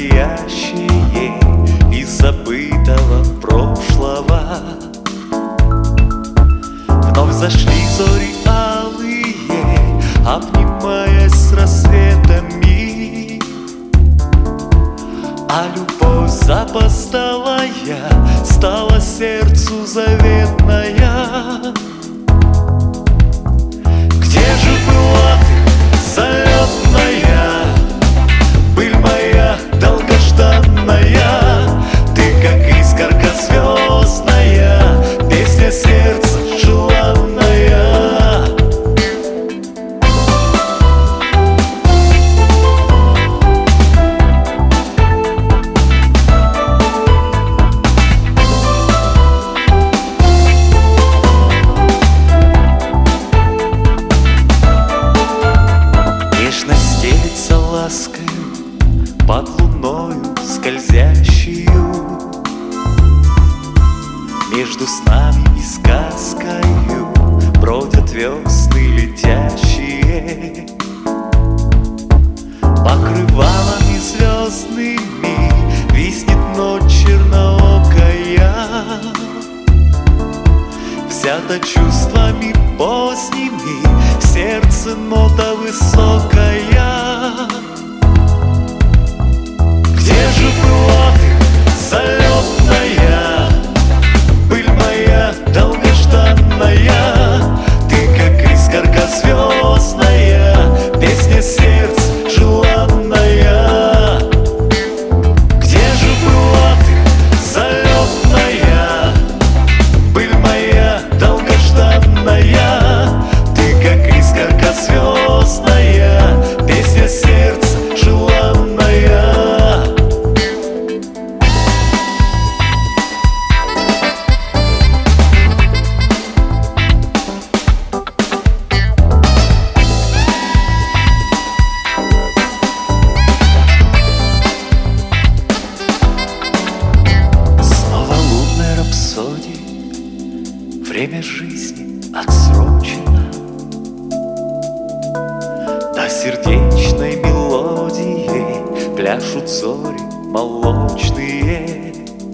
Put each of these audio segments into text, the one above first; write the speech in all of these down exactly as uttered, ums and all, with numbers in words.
настоящее из забытого прошлого. Вновь зашли зори алые, обнимаясь с рассветами, а любовь запоздалая стала сердцу заветная. Где же была ты, залетная, быль моя долгожданная? Ты как искорка звездная, песня сердца желанная. Стелится ласкою под луною скользящую, между снами и сказкою бродят весны летящие. Покрывалами звездными виснет ночь черноокая, взята чувствами поздними, в сердце нота высокая. Где же была ты, залетная, быль моя долгожданная? Ты как искорка звездная, песня сердца желанная. Где же была ты, залетная, быль моя долгожданная? Ты как искорка звездная, песня сердца желанная. Снова лунная рапсодия, время жизни отсрочено. На сердечной мелодии пляшут зори молочные,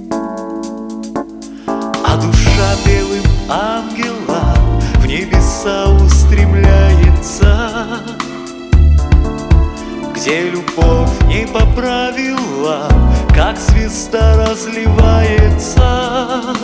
а душа белым ангелом в небеса устремляется, где любовь не по правилам, как звезда разливается.